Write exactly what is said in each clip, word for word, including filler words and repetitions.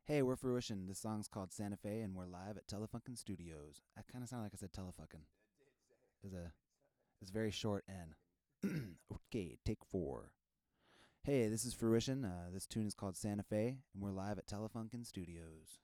Hey, we're Fruition. This song's called Santa Fe, and we're live at Telefunken Studios. I kind of sound like I said Telefucking. It's a, it's very short N. Okay, take four. Hey, this is Fruition. Uh, this tune is called Santa Fe, and we're live at Telefunken Studios.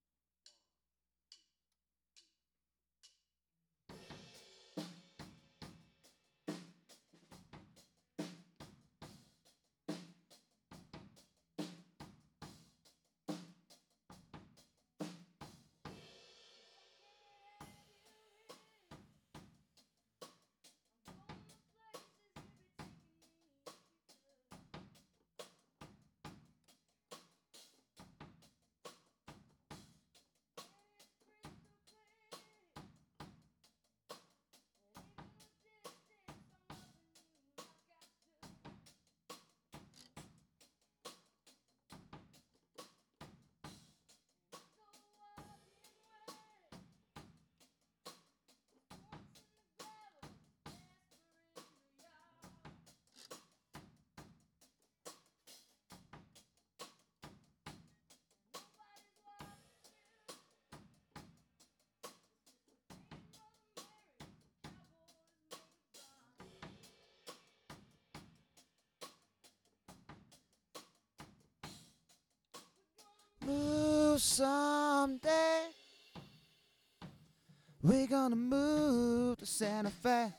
Move someday. We're gonna move to Santa Fe.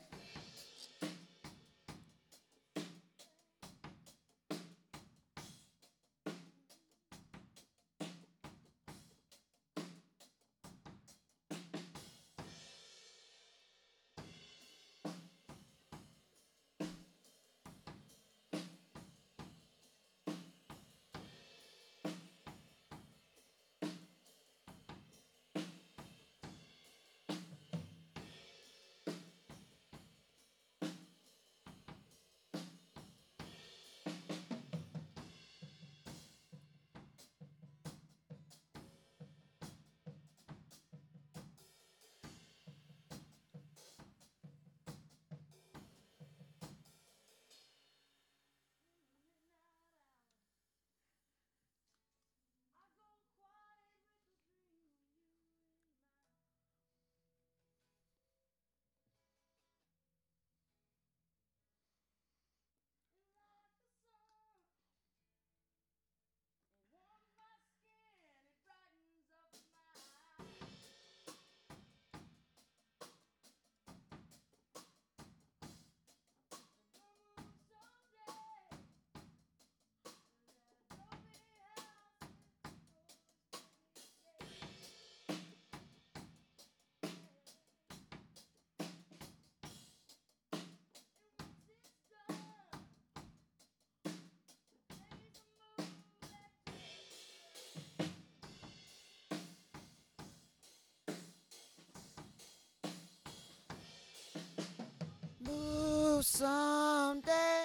Move someday.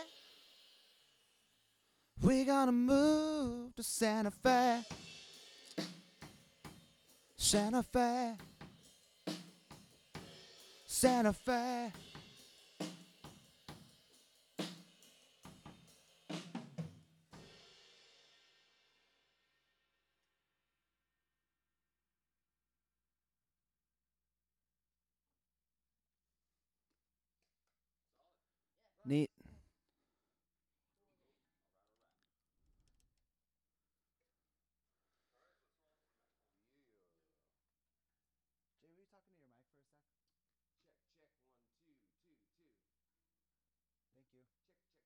We're gonna move to Santa Fe. Santa Fe. Santa Fe. Neat. Jay, were you talking to your mic for a sec? Check, check, one, two, two, two. Thank you. Check, check.